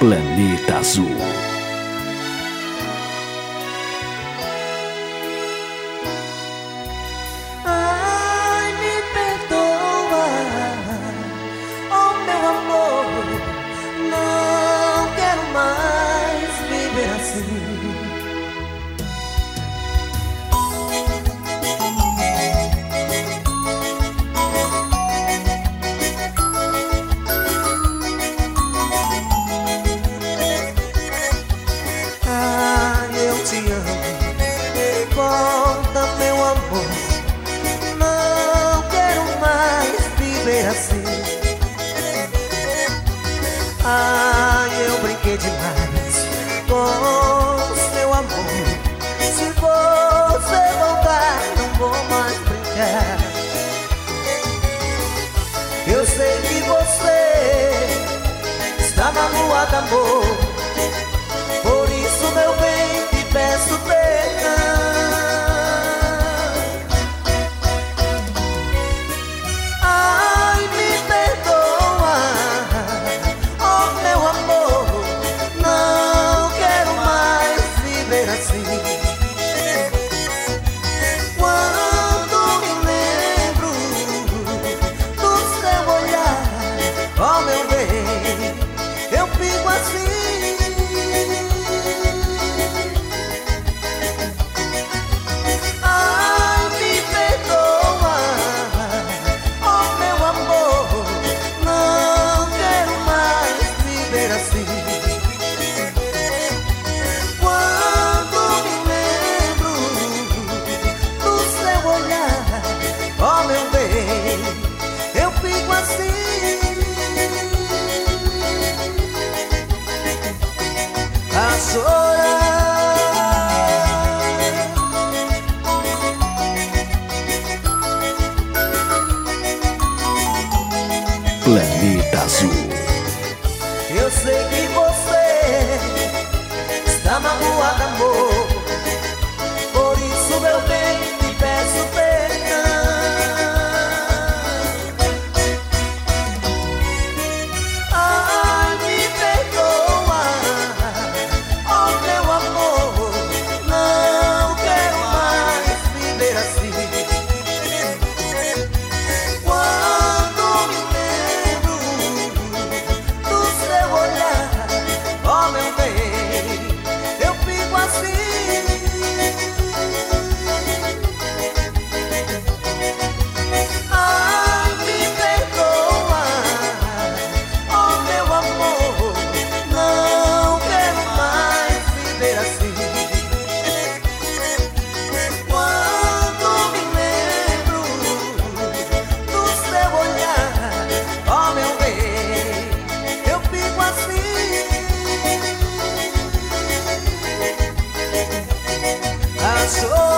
Planeta Azul. Ai, me perdoa, oh meu amor, não quero mais viver assim. Te amo, volta meu amor, não quero mais viver assim. Eu brinquei demais com seu amor. Se você voltar, não vou mais brincar. Eu sei que você está magoado, amor. Por isso, meu bem, peço perdão. Ai, me perdoa, oh meu amor, não quero mais viver assim. Quando me lembro do seu olhar, oh meu bem, eu fico assim. Planeta Azul. Eu sei que você está magoado, amor. Por isso, meu bem, te peço perdão. Ai, me perdoa, oh meu amor, não quero mais viver assim. So